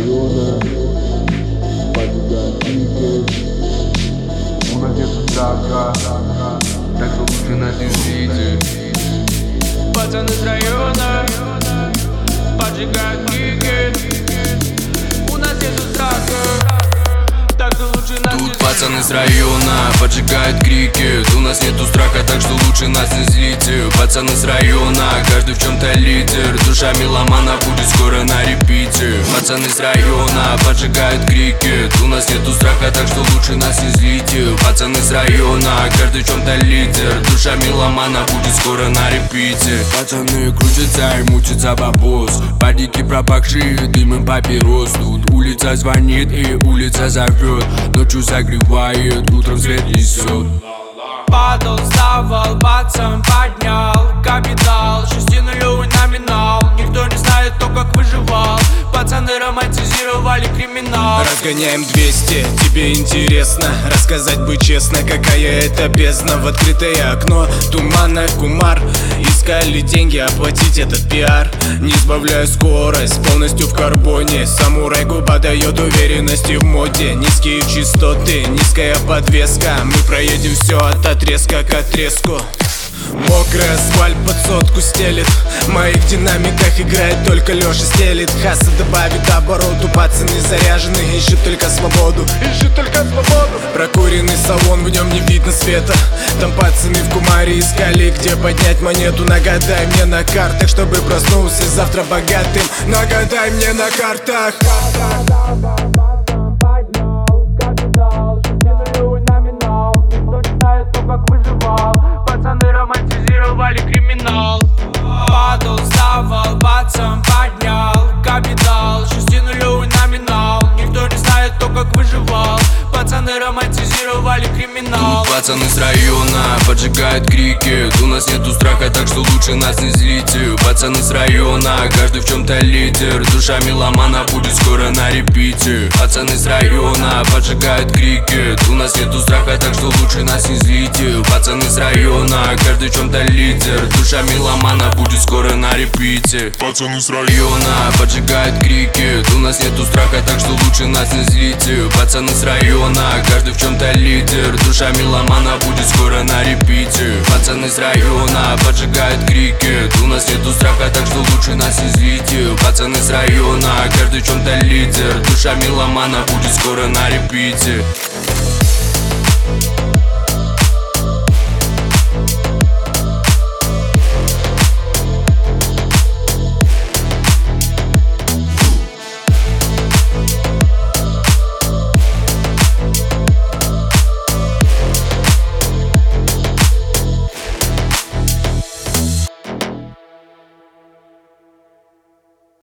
района поджигают крики. У нас нет страха, так что лучше нас не злите. Пацаны с района поджигают крики. У нас нету страха, так что лучше нас не злите. Тут пацаны с района поджигают крики. У нас нету страха, так что лучше нас не злите. Пацаны с района, каждый в чем-то лидер. Душа меломана будет скоро на репите. Пацаны с района поджигают крики. У нас нету страха, так что лучше нас не злите. Пацаны с района, каждый в чем-то лидер. Душа меломана будет скоро на репите. Пацаны крутятся и мучатся бабос. Падики пропахшие дымом папирос. Тут улица звонит и улица зовет. Ночью согревает, утром свет несет. Падал, вставал, пацан поднял капитал, 6-нулевый номинал. Никто не знает, кто как выживал. Пацаны романтизировали криминал. Разгоняем 200, тебе интересно рассказать бы честно, какая это бездна. В открытое окно тумана кумар. Искали деньги, оплатить этот пиар. Не сбавляя скорость, полностью в карбоне. Самурай губа дает уверенности в моде. Низкие частоты, низкая подвеска. Мы проедем все от отрезка к отрезку. Мокрый асфальт под сотку стелит. В моих динамиках играет только Леша стелит. Хаса добавит обороту. Пацаны заряжены, ищут только свободу. Ищут только свободу. Прокуренный салон, в нем не видно света. Там пацаны в кумаре искали, где поднять монету. Нагадай мне на картах, чтобы проснулся завтра богатым. Нагадай мне на картах. Романтизировали криминал. Падал, вставал, пацан поднял капитал, 6-нулевый номинал. Никто не знает, кто как выживал. Пацаны романтизировали криминал. Тут пацаны с района поджигают крики. У нас нету страха, так что лучше нас не злите. Пацаны с района, каждый в чем-то лидер. Душа меломана будет скоро на репите. Пацаны с района поджигают крики. У нас нету страха, так что лучше нас не злите. Пацаны с района, каждый в чем-то лидер. Душа меломана будет скоро на репите. Пацаны с района поджигают крики. У нас нету страха, так что лучше нас не злите. Пацаны с района, каждый в чем-то лидер. Душа меломана будет скоро на репите. Пацаны с района поджигают крики. У нас нету страха, так что лучше нас не злите. Пацаны с района, каждый в чем-то лидер. Душа меломана будет скоро на репите.